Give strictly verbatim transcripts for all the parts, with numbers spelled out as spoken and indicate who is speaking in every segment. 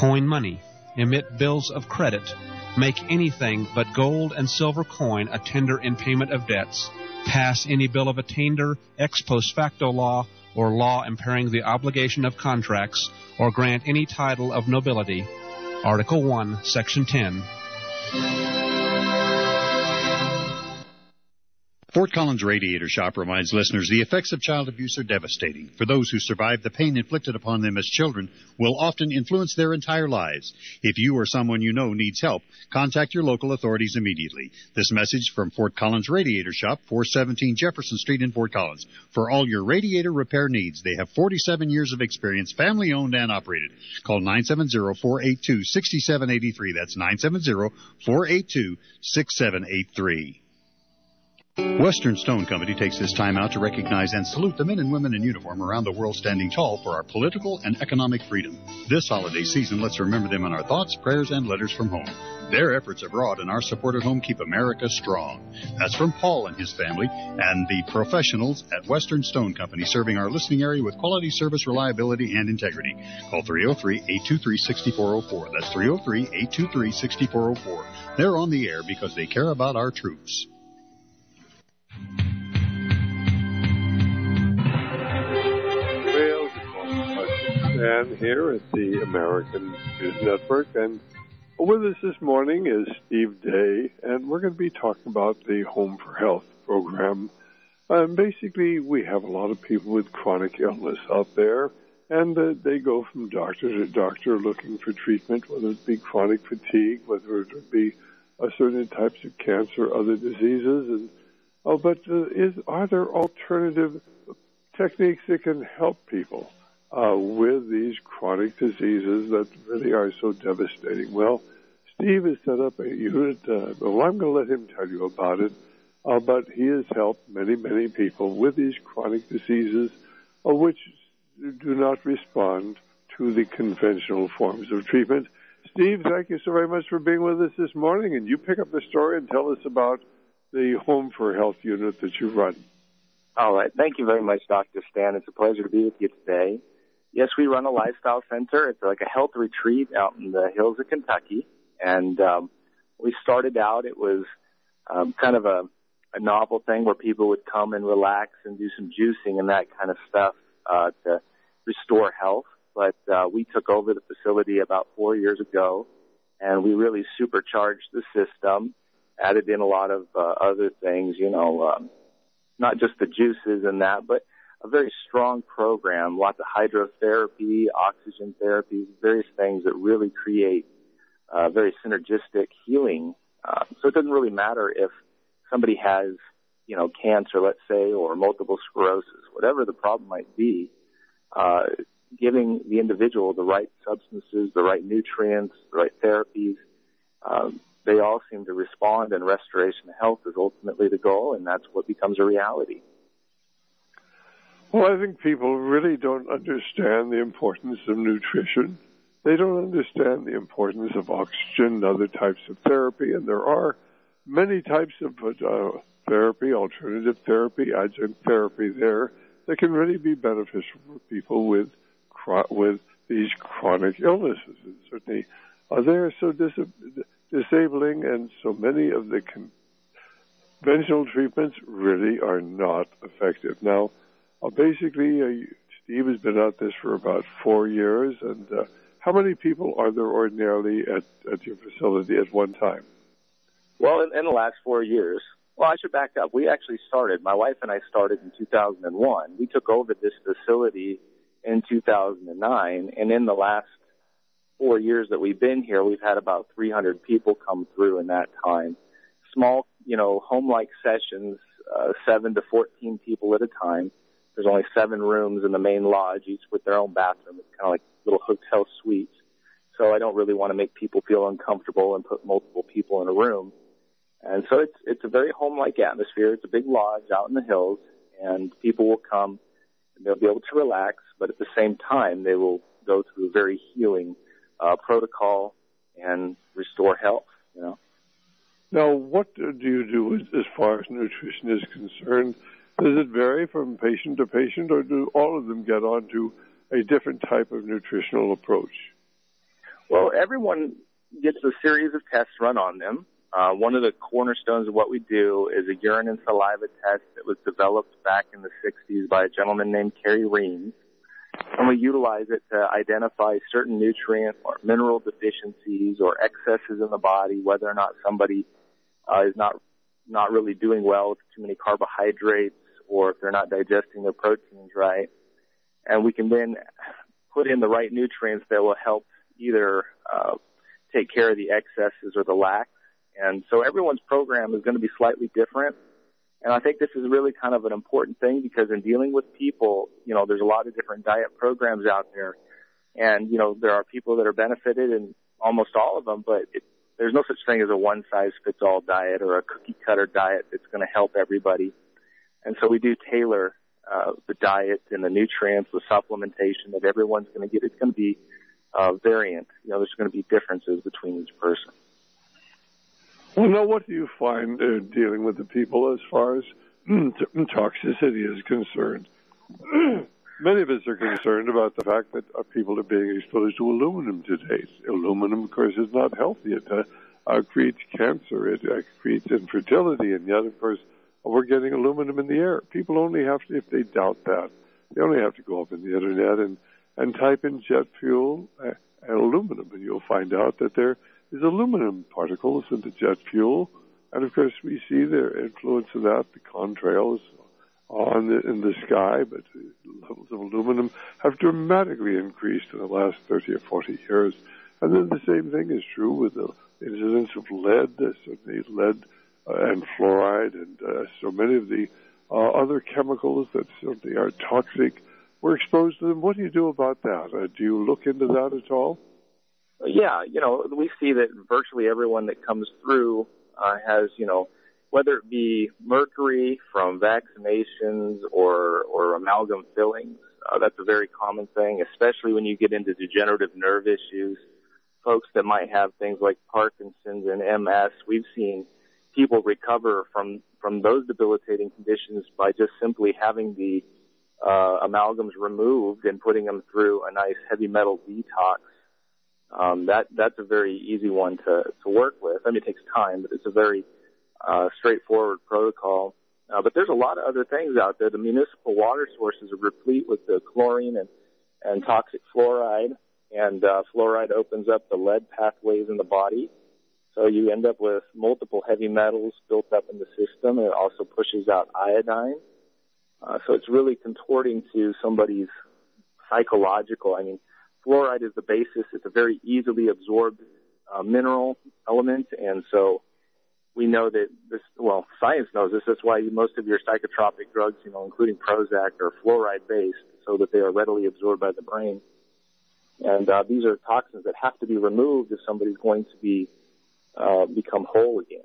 Speaker 1: coin money, emit bills of credit, make anything but gold and silver coin a tender in payment of debts, pass any bill of attainder, ex post facto law, or law impairing the obligation of contracts, or grant any title of nobility. Article one, Section ten.
Speaker 2: Fort Collins Radiator Shop reminds listeners the effects of child abuse are devastating. For those who survive, the pain inflicted upon them as children will often influence their entire lives. If you or someone you know needs help, contact your local authorities immediately. This message from Fort Collins Radiator Shop, four seventeen Jefferson Street in Fort Collins. For all your radiator repair needs, they have forty-seven years of experience, family-owned and operated. Call nine seven zero, four eight two, six seven eight three. That's nine seven zero, four eight two, six seven eight three. Western Stone Company takes this time out to recognize and salute the men and women in uniform around the world standing tall for our political and economic freedom. This holiday season, let's remember them in our thoughts, prayers, and letters from home. Their efforts abroad and our support at home keep America strong. That's from Paul and his family and the professionals at Western Stone Company, serving our listening area with quality service, reliability, and integrity. Call three oh three, eight two three, six four oh four. That's three oh three, eight two three, six four oh four. They're on the air because they care about our troops.
Speaker 3: And here at the American News Network, and with us this morning is Steve Day, and we're going to be talking about the Home for Health program. And basically, we have a lot of people with chronic illness out there, and uh, they go from doctor to doctor looking for treatment, whether it be chronic fatigue, whether it be uh, certain types of cancer, other diseases. And oh, but uh, is are there alternative techniques that can help people Uh, with these chronic diseases that really are so devastating? Well, Steve has set up a unit. Uh, well, I'm going to let him tell you about it. Uh, but he has helped many, many people with these chronic diseases, uh, which do not respond to the conventional forms of treatment. Steve, thank you so very much for being with us this morning. And you pick up the story and tell us about the Home for Health unit that you run.
Speaker 4: All right. Thank you very much, Doctor Stan. It's a pleasure to be with you today. Yes, we run a lifestyle center. It's like a health retreat out in the hills of Kentucky. And um, we started out, it was um, kind of a, a novel thing where people would come and relax and do some juicing and that kind of stuff uh, to restore health. But uh, we took over the facility about four years ago, and we really supercharged the system, added in a lot of uh, other things, you know, um, not just the juices and that, but a very strong program, lots of hydrotherapy, oxygen therapy, various things that really create uh, very synergistic healing. Uh, so it doesn't really matter if somebody has, you know, cancer, let's say, or multiple sclerosis, whatever the problem might be, uh, giving the individual the right substances, the right nutrients, the right therapies, um, they all seem to respond, and restoration of health is ultimately the goal, and that's what becomes a reality.
Speaker 3: Well, I think people really don't understand the importance of nutrition. They don't understand the importance of oxygen and other types of therapy, and there are many types of uh, therapy, alternative therapy, adjunct therapy there that can really be beneficial for people with with these chronic illnesses. And certainly, uh, they are so dis- disabling, and so many of the conventional treatments really are not effective. Now, Uh, basically, uh, Steve has been at this for about four years, and uh, how many people are there ordinarily at, at your facility at one time?
Speaker 4: Well, in, in the last four years, well, I should back up. We actually started, my wife and I started in two thousand one. We took over this facility in two thousand nine, and in the last four years that we've been here, we've had about three hundred people come through in that time. Small, you know, home-like sessions, uh, seven to fourteen people at a time. There's only seven rooms in the main lodge, each with their own bathroom. It's kind of like little hotel suites. So I don't really want to make people feel uncomfortable and put multiple people in a room. And so it's it's a very home-like atmosphere. It's a big lodge out in the hills, and people will come and they'll be able to relax, but at the same time they will go through a very healing uh, protocol and restore health, you know.
Speaker 3: Now, what do you do as far as nutrition is concerned? Does it vary from patient to patient, or do all of them get onto a different type of nutritional approach?
Speaker 4: Well, everyone gets a series of tests run on them. Uh, one of the cornerstones of what we do is a urine and saliva test that was developed back in the sixties by a gentleman named Kerry Reams. And we utilize it to identify certain nutrient or mineral deficiencies or excesses in the body, whether or not somebody uh, is not not really doing well with too many carbohydrates or if they're not digesting their proteins right. And we can then put in the right nutrients that will help either uh, take care of the excesses or the lacks. And so everyone's program is going to be slightly different. And I think this is really kind of an important thing because in dealing with people, you know, there's a lot of different diet programs out there. And, you know, there are people that are benefited in almost all of them, but it, there's no such thing as a one-size-fits-all diet or a cookie-cutter diet that's going to help everybody. And so we do tailor uh, the diet and the nutrients, the supplementation that everyone's going to get. It's going to be uh, variant. You know, there's going to be differences between each person.
Speaker 3: Well, now, what do you find uh, dealing with the people as far as toxicity is concerned? Many of us are concerned about the fact that uh, people are being exposed to aluminum today. Aluminum, of course, is not healthy. It uh, uh, creates cancer. It uh, creates infertility. And yet, of course, we're getting aluminum in the air. People only have to, if they doubt that, they only have to go up in the Internet and, and type in jet fuel and aluminum, and you'll find out that there is aluminum particles in the jet fuel. And, of course, we see the influence of that, the contrails on the, in the sky, but the levels of aluminum have dramatically increased in the last thirty or forty years. And then the same thing is true with the incidence of lead, uh, certainly lead uh, and fluoride and uh, so many of the uh, other chemicals that certainly are toxic. We're exposed to them. What do you do about that? Uh, do you look into that at all?
Speaker 4: Yeah, you know, we see that virtually everyone that comes through uh, has, you know, whether it be mercury from vaccinations or, or amalgam fillings. Uh, that's a very common thing, especially when you get into degenerative nerve issues. Folks that might have things like Parkinson's and M S, we've seen people recover from, from those debilitating conditions by just simply having the uh, amalgams removed and putting them through a nice heavy metal detox. Um, that, that's a very easy one to, to work with. I mean, it takes time, but it's a very, uh, straightforward protocol. Uh, but there's a lot of other things out there. The municipal water sources are replete with the chlorine and, and toxic fluoride. And, uh, fluoride opens up the lead pathways in the body. So you end up with multiple heavy metals built up in the system. And it also pushes out iodine. Uh, so it's really contorting to somebody's psychological, I mean, fluoride is the basis. It's a very easily absorbed uh, mineral element, and so we know that this, well, science knows this. That's why most of your psychotropic drugs, you know, including Prozac, are fluoride-based so that they are readily absorbed by the brain. And uh, these are toxins that have to be removed if somebody's going to be uh, become whole again.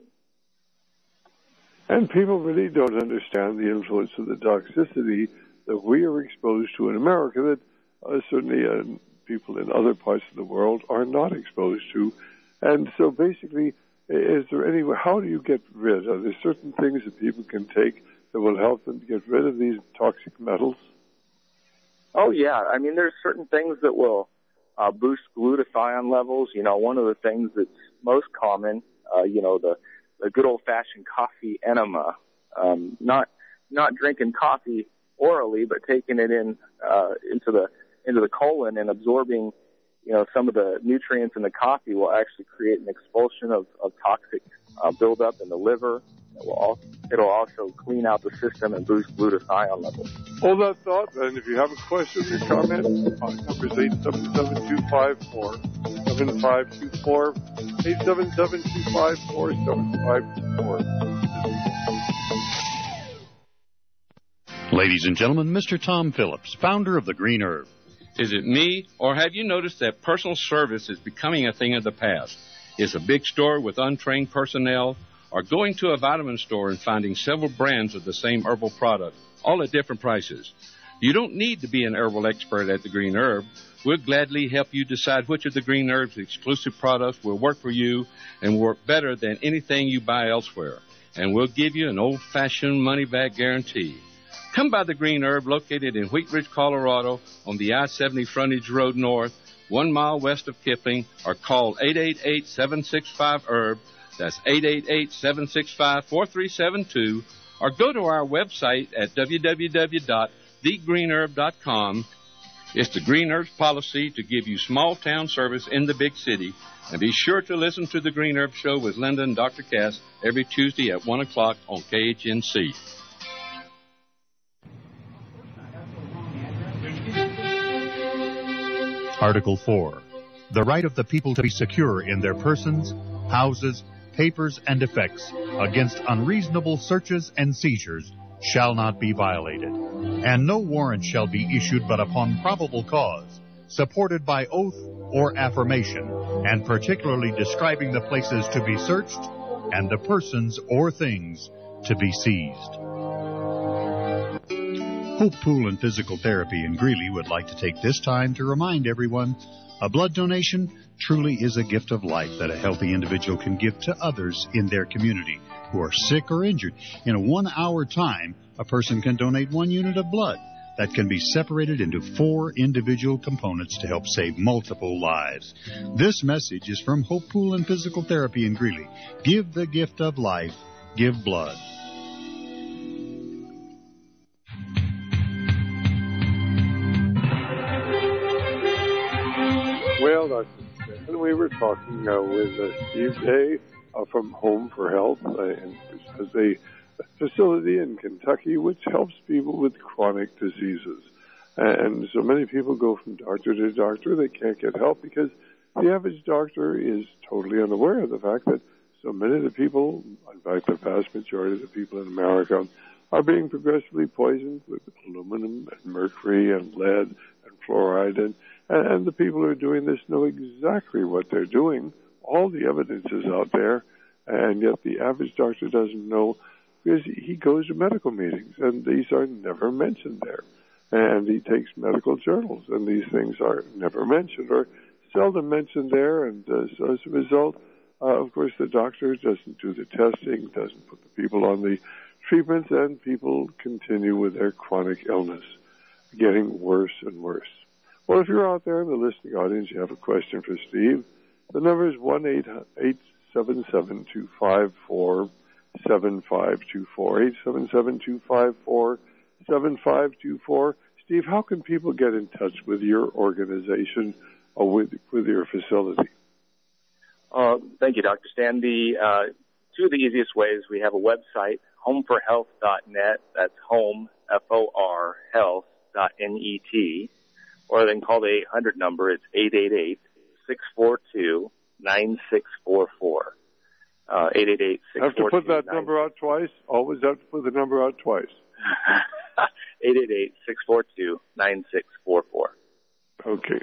Speaker 3: And people really don't understand the influence of the toxicity that we are exposed to in America that uh, certainly uh, people in other parts of the world are not exposed to. And so basically, is there any, how do you get rid? Are there certain things that people can take that will help them to get rid of these toxic metals?
Speaker 4: Oh, yeah. I mean, there's certain things that will uh, boost glutathione levels. You know, one of the things that's most common, uh, you know, the, the good old-fashioned coffee enema. Um, not not drinking coffee orally, but taking it in uh, into the into the colon and absorbing, you know, some of the nutrients in the coffee will actually create an expulsion of, of toxic uh, buildup in the liver. It will also, it'll also clean out the system and boost glutathione levels.
Speaker 3: Hold that thought, and if you have a question or comment, our number is eight seven seven, two five four, seven five two four, eight seven seven, two five four, seven five two four.
Speaker 2: Ladies and gentlemen, Mister Tom Phillips, founder of the Green Herb.
Speaker 5: Is it me, or have you noticed that personal service is becoming a thing of the past? Is a big store with untrained personnel, or going to a vitamin store and finding several brands of the same herbal product, all at different prices? You don't need to be an herbal expert at the Green Herb. We'll gladly help you decide which of the Green Herb's exclusive products will work for you and work better than anything you buy elsewhere. And we'll give you an old-fashioned money-back guarantee. Come by the Green Herb, located in Wheat Ridge, Colorado, on the I seventy frontage road north, one mile west of Kipling, or call eight eight eight, seven six five, herb. That's eight eight eight, seven six five, four three seven two. Or go to our website at w w w dot the green herb dot com. It's the Green Herb's policy to give you small-town service in the big city. And be sure to listen to the Green Herb Show with Linda and Doctor Cass every Tuesday at one o'clock on K H N C.
Speaker 2: Article four. The right of the people to be secure in their persons, houses, papers, and effects against unreasonable searches and seizures shall not be violated, and no warrant shall be issued but upon probable cause, supported by oath or affirmation, and particularly describing the places to be searched and the persons or things to be seized. Hope Pool and Physical Therapy in Greeley would like to take this time to remind everyone a blood donation truly is a gift of life that a healthy individual can give to others in their community who are sick or injured. In a one-hour time, a person can donate one unit of blood that can be separated into four individual components to help save multiple lives. This message is from Hope Pool and Physical Therapy in Greeley. Give the gift of life. Give blood.
Speaker 3: Well, Doctor Stephen, we were talking uh, with uh, Steve Day uh, from Home for Health, uh, and which has a facility in Kentucky which helps people with chronic diseases. And so many people go from doctor to doctor. They can't get help because the average doctor is totally unaware of the fact that so many of the people, in fact, the vast majority of the people in America, are being progressively poisoned with aluminum and mercury and lead and fluoride. And, and the people who are doing this know exactly what they're doing. All the evidence is out there, and yet the average doctor doesn't know because he goes to medical meetings, and these are never mentioned there. And he takes medical journals, and these things are never mentioned or seldom mentioned there. And uh, so as a result, uh, of course, the doctor doesn't do the testing, doesn't put the people on the treatments, and people continue with their chronic illness, getting worse and worse. Well, if you're out there in the listening audience, you have a question for Steve, the number is one eight seven seven, two five four, seven five two four, eight seven seven, two five four, seven five two four. Steve, how can people get in touch with your organization or with, with your facility?
Speaker 4: Uh, thank you, Doctor Stan. The, uh, two of the easiest ways, we have a website, home for health dot net. That's home, F O R, health dot N E T. Or they can call the eight hundred number. It's eight eight eight, six four two, nine six four four. Uh, eight eight eight, six four two,
Speaker 3: have to put that number out twice? Always have to put the number out twice.
Speaker 4: eight eight eight, six four two, nine six four four.
Speaker 3: Okay.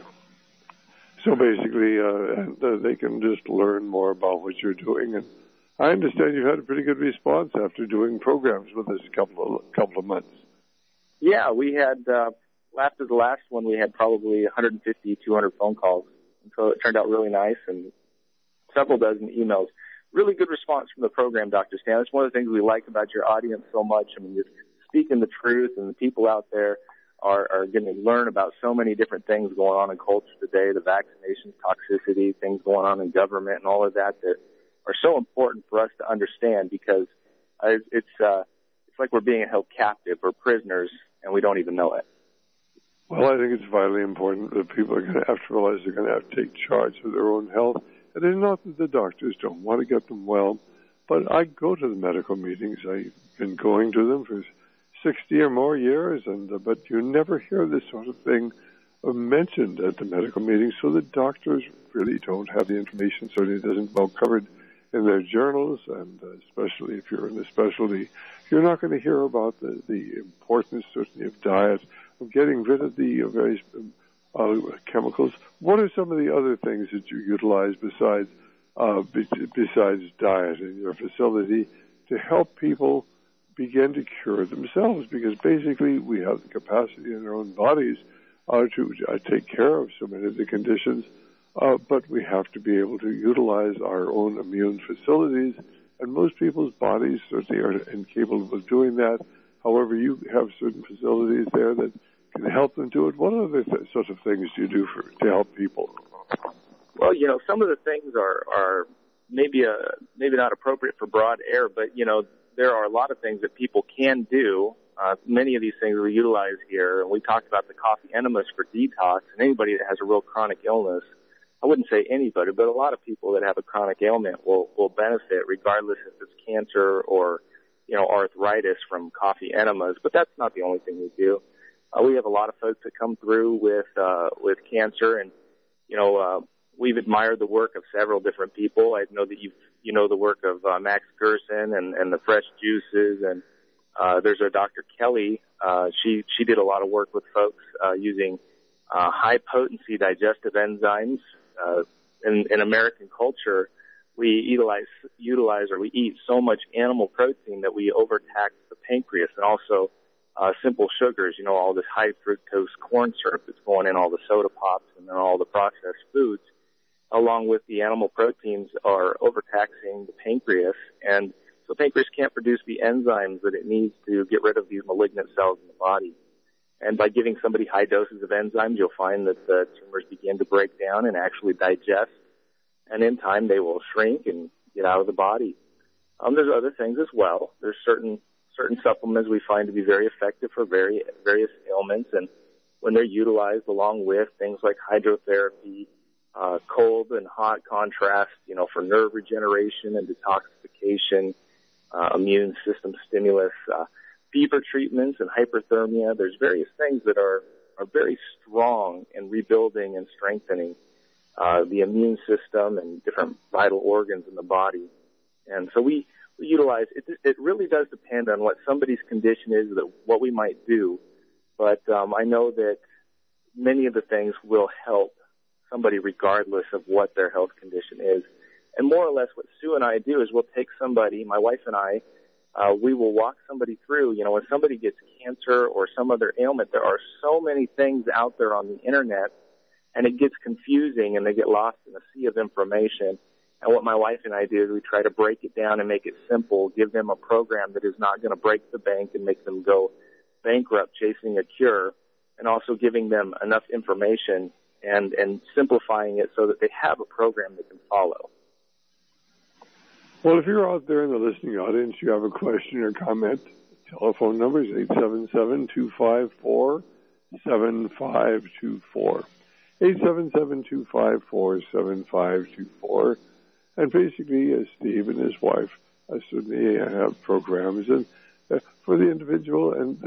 Speaker 3: So basically, uh, they can just learn more about what you're doing. And I understand you had a pretty good response after doing programs with us a couple of, couple of months.
Speaker 4: Yeah, we had, uh, after the last one, we had probably one fifty, two hundred phone calls. And so it turned out really nice, and several dozen emails. Really good response from the program, Doctor Stan. It's one of the things we like about your audience so much. I mean, you're speaking the truth, and the people out there are, are going to learn about so many different things going on in culture today, the vaccinations, toxicity, things going on in government, and all of that that are so important for us to understand because it's uh, it's like we're being held captive. We're prisoners, and we don't even know it.
Speaker 3: Well, I think it's vitally important that people are going to have to realize they're going to have to take charge of their own health. And it's not that the doctors don't want to get them well, but I go to the medical meetings. I've been going to them for sixty or more years, and uh, but you never hear this sort of thing uh, mentioned at the medical meetings, so the doctors really don't have the information, certainly it isn't well covered in their journals, and uh, especially if you're in the specialty, you're not going to hear about the, the importance, certainly, of diet, of getting rid of the uh, various uh, chemicals. What are some of the other things that you utilize besides uh, be- besides diet in your facility to help people begin to cure themselves? Because basically we have the capacity in our own bodies uh, to uh, take care of so many of the conditions, uh, but we have to be able to utilize our own immune facilities, and most people's bodies certainly are incapable of doing that. However, you have certain facilities there that can help them do it? What other th- sorts of things do you do for to help people?
Speaker 4: Well, you know, some of the things are, are maybe a, maybe not appropriate for broad air, but, you know, there are a lot of things that people can do. Uh, many of these things we utilize here, and we talked about the coffee enemas for detox, and anybody that has a real chronic illness, I wouldn't say anybody, but a lot of people that have a chronic ailment will, will benefit regardless if it's cancer or, you know, arthritis from coffee enemas, but that's not the only thing we do. Uh, we have a lot of folks that come through with, uh, with cancer, and, you know, uh, we've admired the work of several different people. I know that you you know the work of uh, Max Gerson and, and the fresh juices, and uh, there's a Doctor Kelly. Uh, she she did a lot of work with folks uh, using uh, high potency digestive enzymes. Uh, in, in American culture, we utilize utilize or we eat so much animal protein that we overtax the pancreas, and also uh, simple sugars. You know, all this high fructose corn syrup that's going in all the soda pops and then all the processed foods, along with the animal proteins, are overtaxing the pancreas, and so the pancreas can't produce the enzymes that it needs to get rid of these malignant cells in the body. And by giving somebody high doses of enzymes, you'll find that the tumors begin to break down and actually digest, and in time they will shrink and get out of the body. Um, there's other things as well. There's certain certain supplements we find to be very effective for very, various ailments, and when they're utilized along with things like hydrotherapy, Uh, cold and hot contrast, you know, for nerve regeneration and detoxification, uh, immune system stimulus, uh, fever treatments and hyperthermia. There's various things that are, are very strong in rebuilding and strengthening uh, the immune system and different vital organs in the body. And so we, we utilize, it, it really does depend on what somebody's condition is, that what we might do. But um, I know that many of the things will help somebody regardless of what their health condition is. And more or less what Sue and I do is we'll take somebody, my wife and I, uh, we will walk somebody through, you know, when somebody gets cancer or some other ailment, there are so many things out there on the internet, and it gets confusing and they get lost in a sea of information. And what my wife and I do is we try to break it down and make it simple, give them a program that is not going to break the bank and make them go bankrupt chasing a cure, and also giving them enough information and, and simplifying it so that they have a program they can follow.
Speaker 3: Well, if you're out there in the listening audience, you have a question or comment, telephone number is eight seven seven, two five four, seven five two four. eight seven seven, two five four, seven five two four. And basically, uh, Steve and his wife uh, certainly have programs and uh, for the individual, and uh,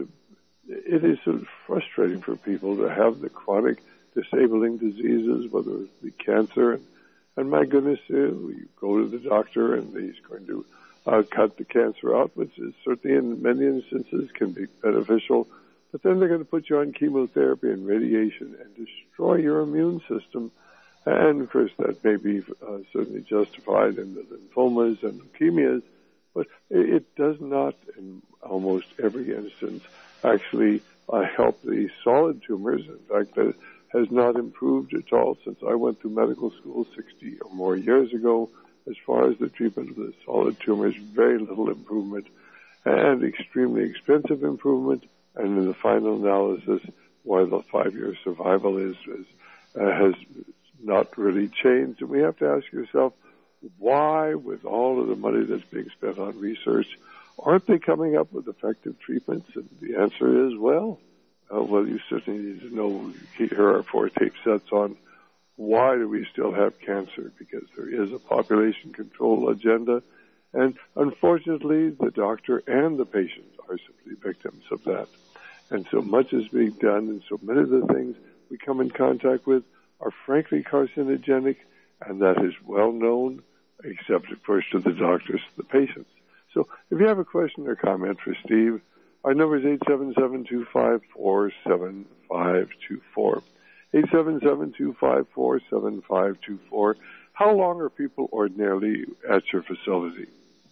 Speaker 3: it is sort of frustrating for people to have the chronic disabling diseases, whether it be cancer, and, and my goodness, uh, you go to the doctor and he's going to uh, cut the cancer out, which is certainly in many instances can be beneficial, but then they're going to put you on chemotherapy and radiation and destroy your immune system, and of course that may be uh, certainly justified in the lymphomas and leukemias, but it, it does not, in almost every instance, actually uh, help the solid tumors. In fact, the has not improved at all since I went through medical school sixty or more years ago. As far as the treatment of the solid tumors, very little improvement and extremely expensive improvement. And in the final analysis, why the five-year survival is, is uh, has not really changed. And we have to ask yourself, why, with all of the money that's being spent on research, aren't they coming up with effective treatments? And the answer is, well, Uh, well, you certainly need to know, here are four tape sets on why do we still have cancer, because there is a population control agenda, and unfortunately the doctor and the patient are simply victims of that. And so much is being done, and so many of the things we come in contact with are frankly carcinogenic, and that is well known, except of course to the doctors and the patients. So if you have a question or comment for Steve, our number is eight seven seven, two five four, seven five two four. eight seven seven, two five four, seven five two four. How long are people ordinarily at your facility?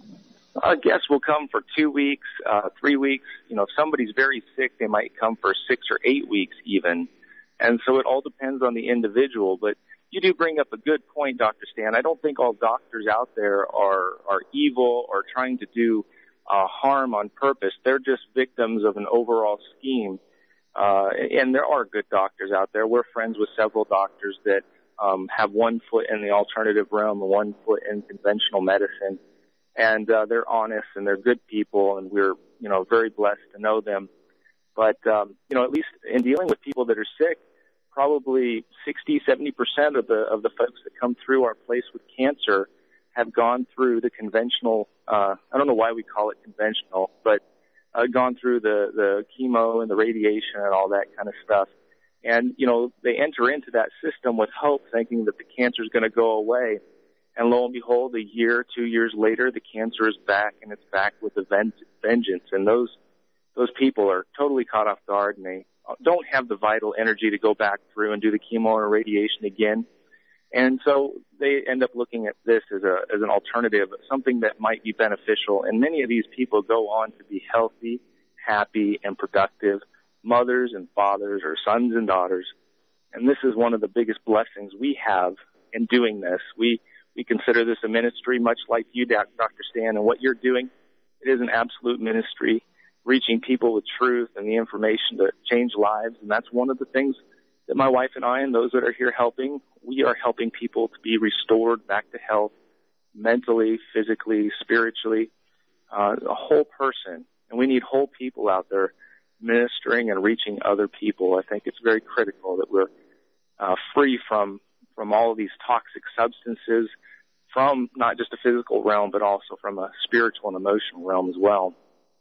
Speaker 4: Our guests will come for two weeks, uh, three weeks. You know, if somebody's very sick, they might come for six or eight weeks even. And so it all depends on the individual. But you do bring up a good point, Doctor Stan. I don't think all doctors out there are, are evil or trying to do Uh, harm on purpose. They're just victims of an overall scheme. Uh, and there are good doctors out there. We're friends with several doctors that um, have one foot in the alternative realm and one foot in conventional medicine. And uh, they're honest and they're good people, and we're, you know, very blessed to know them. But, um, you know, at least in dealing with people that are sick, probably sixty, seventy percent of the of the folks that come through our place with cancer have gone through the conventional, uh, I don't know why we call it conventional, but uh, gone through the, the chemo and the radiation and all that kind of stuff. And, you know, they enter into that system with hope, thinking that the cancer is going to go away. And lo and behold, a year, two years later, the cancer is back, and it's back with a ven- vengeance. And those those people are totally caught off guard, and they don't have the vital energy to go back through and do the chemo or radiation again. And so they end up looking at this as a as an alternative, something that might be beneficial. And many of these people go on to be healthy, happy, and productive mothers and fathers, or sons and daughters. And this is one of the biggest blessings we have in doing this. We we consider this a ministry, much like you, Doctor Stan, and what you're doing. It is an absolute ministry, reaching people with truth and the information to change lives. And that's one of the things that my wife and I and those that are here helping, we are helping people to be restored back to health, mentally, physically, spiritually, uh, a whole person. And we need whole people out there ministering and reaching other people. I think it's very critical that we're uh, free from from all of these toxic substances, from not just a physical realm, but also from a spiritual and emotional realm as well.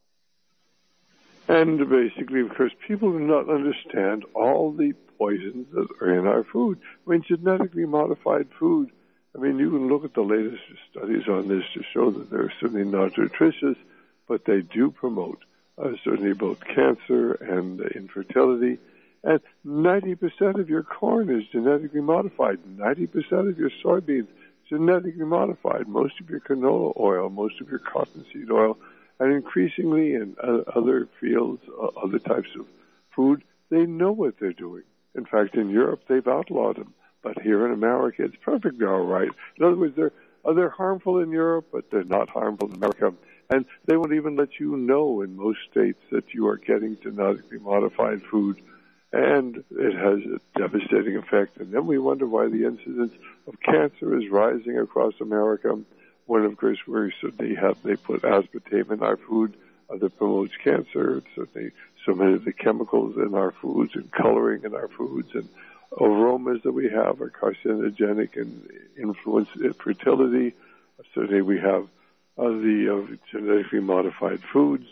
Speaker 3: And basically, because people do not understand all the poisons that are in our food. I mean, genetically modified food, I mean, you can look at the latest studies on this to show that they're certainly not nutritious, but they do promote uh, certainly both cancer and uh, infertility. And ninety percent of your corn is genetically modified. ninety percent of your soybeans genetically modified. Most of your canola oil, most of your cottonseed oil, and increasingly in uh, other fields, uh, other types of food, they know what they're doing. In fact, in Europe, they've outlawed them. But here in America, it's perfectly all right. In other words, they're, uh, they're harmful in Europe, but they're not harmful in America. And they won't even let you know in most states that you are getting genetically modified food. And it has a devastating effect. And then we wonder why the incidence of cancer is rising across America. When, of course, we certainly have, they put aspartame in our food uh, that promotes cancer. It's certainly so many of the chemicals in our foods and coloring in our foods and aromas that we have are carcinogenic and influence fertility. Certainly we have uh, the uh, genetically modified foods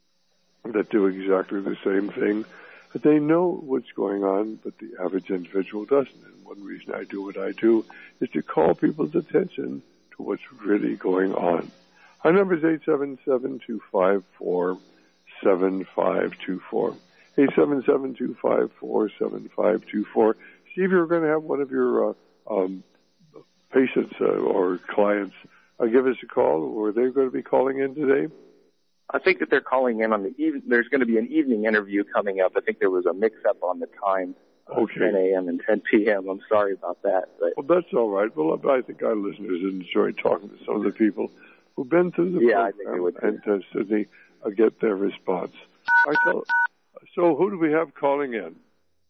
Speaker 3: that do exactly the same thing. But they know what's going on, but the average individual doesn't. And one reason I do what I do is to call people's attention to what's really going on. Our number is eight seven seven, two five four, seven five two four. eight seven seven, two five four, seven five two four. Steve, you're going to have one of your uh, um, patients uh, or clients uh, give us a call, or they're going to be calling in today?
Speaker 4: I think that they're calling in on the even. There's going to be an evening interview coming up. I think there was a mix-up on the time, uh,
Speaker 3: okay.
Speaker 4: ten a.m. and ten p.m. I'm sorry about that. But
Speaker 3: well, that's all right. Well, I think our listeners enjoy talking to some of the people who've been through the
Speaker 4: yeah,
Speaker 3: program
Speaker 4: I think they would
Speaker 3: and uh, certainly uh, get their response. I tell, so who do we have calling in?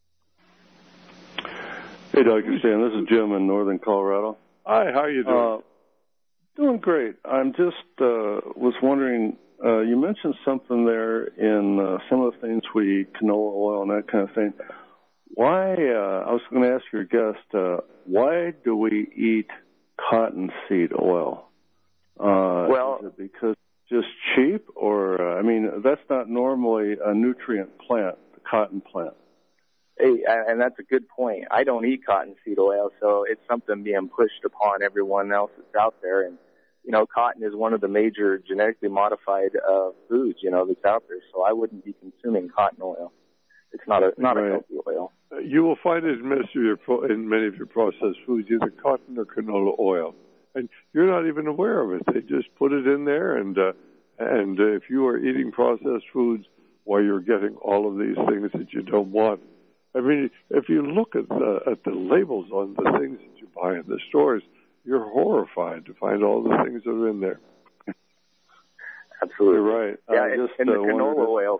Speaker 6: Hey, Doctor Stan, this is Jim in northern Colorado.
Speaker 3: Hi, how are you doing?
Speaker 6: Uh, doing great. I'm just uh, was wondering, uh, you mentioned something there in uh, some of the things we eat, canola oil and that kind of thing. Why, uh, I was going to ask your guest, uh, why do we eat cottonseed oil? Uh,
Speaker 4: well,
Speaker 6: is it because it's just cheap, or, uh, I mean, that's not normally a nutrient plant, the cotton plant.
Speaker 4: Hey, and that's a good point. I don't eat cottonseed oil, so it's something being pushed upon everyone else that's out there. And, you know, cotton is one of the major genetically modified uh, foods, you know, that's out there. So I wouldn't be consuming cotton oil. It's not a not
Speaker 3: right.
Speaker 4: a healthy oil.
Speaker 3: You will find it in many of your pro- in many of your processed foods, either cotton or canola oil, and you're not even aware of it. They just put it in there, and uh, and uh, if you are eating processed foods while you're getting all of these things that you don't want. I mean, if you look at the, at the labels on the things that you buy in the stores, you're horrified to find all the things that are in there.
Speaker 4: Absolutely
Speaker 6: right.
Speaker 4: Yeah,
Speaker 6: I just,
Speaker 4: and the
Speaker 6: uh,
Speaker 4: canola
Speaker 6: wondered...
Speaker 4: oil,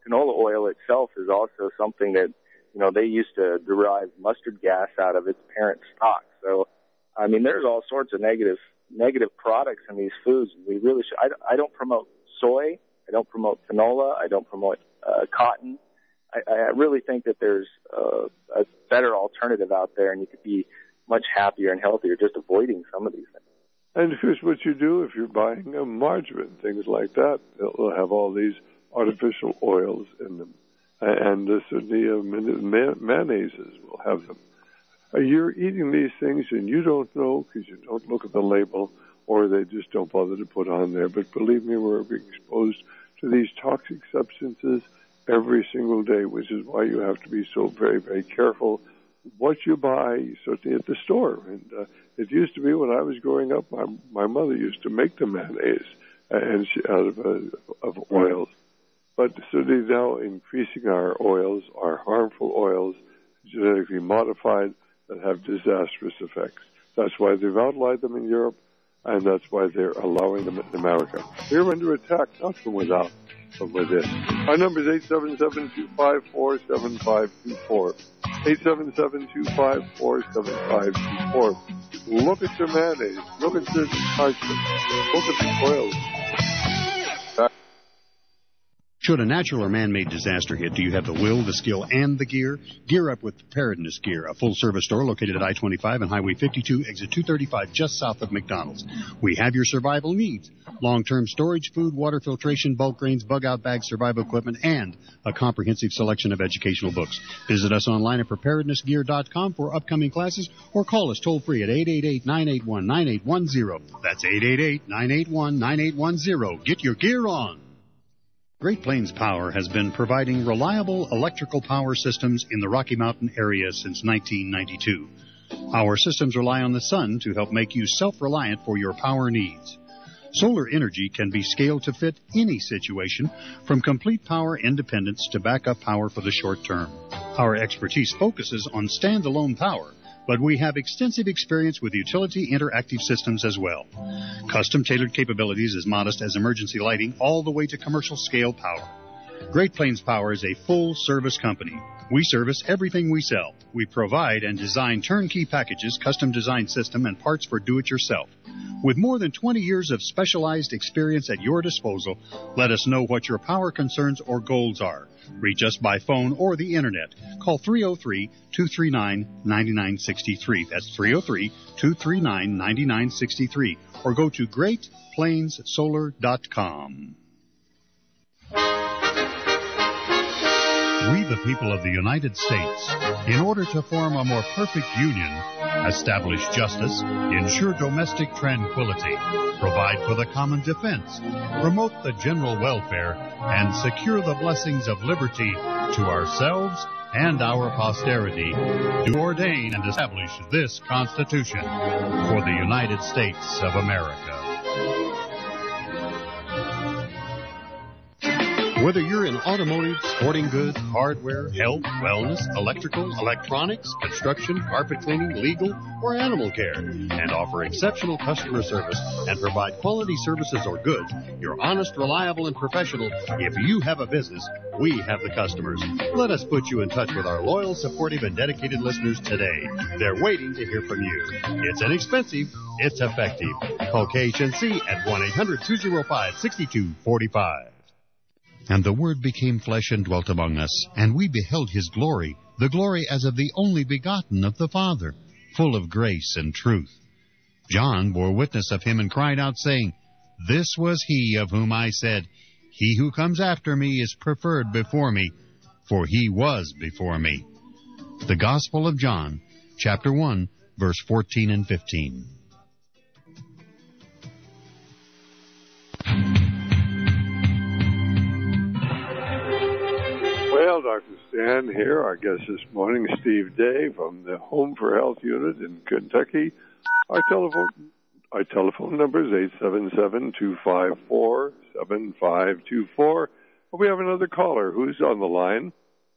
Speaker 4: canola oil itself is also something that, you know, they used to derive mustard gas out of its parent stock. So, I mean, there's all sorts of negative negative products in these foods. We really should. I, I don't promote soy. I don't promote canola. I don't promote uh, cotton. I, I really think that there's uh, a better alternative out there, and you could be much happier and healthier just avoiding some of these things.
Speaker 3: And here's what you do if you're buying a margarine, things like that. They'll have all these artificial oils in them. And the certainly uh, mayonnaises will have them. Uh, you're eating these things and you don't know because you don't look at the label, or they just don't bother to put on there. But believe me, we're being exposed to these toxic substances every single day, which is why you have to be so very, very careful what you buy, certainly at the store. And uh, it used to be when I was growing up, my my mother used to make the mayonnaise and she, out of uh, of oils. But certainly now increasing our oils, our harmful oils, genetically modified, that have disastrous effects. That's why they've outlawed them in Europe, and that's why they're allowing them in America. We're under attack, not from without, but within. Our number is eight seven seven, two five four, seven five two four. eight seven seven, two five four, seven five two four. Look at your mayonnaise. Look at your parchment. Look at the oils.
Speaker 2: Should a natural or man-made disaster hit, do you have the will, the skill, and the gear? Gear up with Preparedness Gear, a full-service store located at I twenty-five and Highway fifty-two, exit two thirty-five, just south of McDonald's. We have your survival needs: long-term storage, food, water filtration, bulk grains, bug-out bags, survival equipment, and a comprehensive selection of educational books. Visit us online at preparedness gear dot com for upcoming classes, or call us toll-free at eight eight eight, nine eight one, nine eight one zero. That's eight eight eight, nine eight one, nine eight one zero. Get your gear on. Great Plains Power has been providing reliable electrical power systems in the Rocky Mountain area since nineteen ninety-two. Our systems rely on the sun to help make you self-reliant for your power needs. Solar energy can be scaled to fit any situation, from complete power independence to backup power for the short term. Our expertise focuses on standalone power, but we have extensive experience with utility interactive systems as well. Custom-tailored capabilities as modest as emergency lighting all the way to commercial-scale power. Great Plains Power is a full-service company. We service everything we sell. We provide and design turnkey packages, custom-designed system, and parts for do-it-yourself. With more than twenty years of specialized experience at your disposal, let us know what your power concerns or goals are. Reach us by phone or the Internet. Call three oh three, two three nine, nine nine six three. That's three oh three, two three nine, nine nine six three. Or go to great plains solar dot com. We, the people of the United States, in order to form a more perfect union, establish justice, ensure domestic tranquility, provide for the common defense, promote the general welfare, and secure the blessings of liberty to ourselves and our posterity, do ordain and establish this Constitution for the United States of America. Whether you're in automotive, sporting goods, hardware, health, wellness, electrical, electronics, construction, carpet cleaning, legal, or animal care, and offer exceptional customer service and provide quality services or goods, you're honest, reliable, and professional. If you have a business, we have the customers. Let us put you in touch with our loyal, supportive, and dedicated listeners today. They're waiting to hear from you. It's inexpensive. It's effective. Call K H N C at one eight hundred, two oh five, six two four five. And the Word became flesh and dwelt among us, and we beheld his glory, the glory as of the only begotten of the Father, full of grace and truth. John bore witness of him and cried out, saying, This was he of whom I said, He who comes after me is preferred before me, for he was before me. The Gospel of John, chapter one, verse fourteen and fifteen.
Speaker 3: Well, Doctor Stan here. Our guest this morning, Steve Day from the Home for Health unit in Kentucky. Our telephone our telephone number is eight seven seven, two five four, seven five two four. We have another caller. Who's on the line?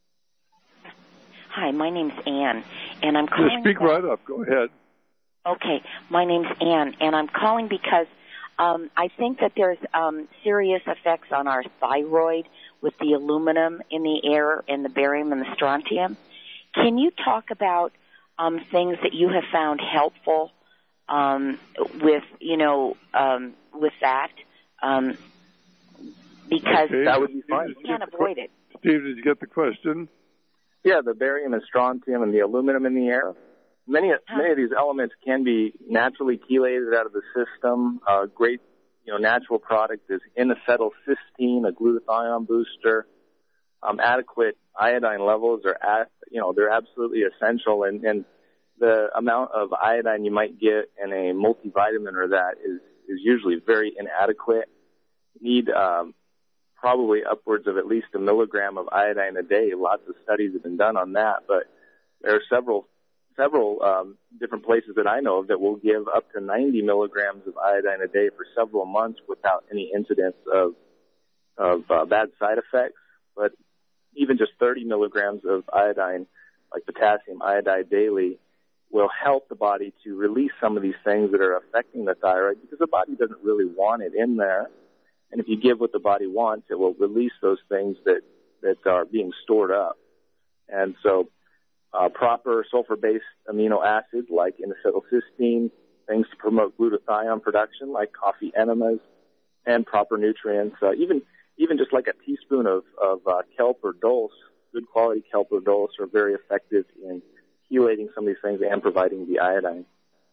Speaker 7: Hi, my name's Ann, and I'm calling...
Speaker 3: Just speak
Speaker 7: about...
Speaker 3: right up. Go ahead.
Speaker 7: Okay, my name's Ann, and I'm calling because um, I think that there's um, serious effects on our thyroid with the aluminum in the air and the barium and the strontium. Can you talk about um, things that you have found helpful um, with, you know, um, with that? Um, because
Speaker 3: okay.
Speaker 4: That would be fine.
Speaker 7: You can't avoid it.
Speaker 3: Steve, did you get the question?
Speaker 4: Yeah, the barium and strontium and the aluminum in the air. Many
Speaker 7: Huh.
Speaker 4: many of these elements can be naturally chelated out of the system. A great, you know, natural product is N-acetylcysteine, a glutathione booster. Um, adequate iodine levels are, at, you know, they're absolutely essential, and, and the amount of iodine you might get in a multivitamin or that is is usually very inadequate. You need um, probably upwards of at least a milligram of iodine a day. Lots of studies have been done on that, but there are several several um, different places that I know of that will give up to ninety milligrams of iodine a day for several months without any incidence of of uh, bad side effects. But even just thirty milligrams of iodine, like potassium iodide daily, will help the body to release some of these things that are affecting the thyroid, because the body doesn't really want it in there. And if you give what the body wants, it will release those things that, that are being stored up. And so uh, proper sulfur-based amino acids like N-acetylcysteine, things to promote glutathione production like coffee enemas, and proper nutrients, uh, even even just like a teaspoon of, of uh, kelp or dulse, good quality kelp or dulse are very effective in chelating some of these things and providing the iodine.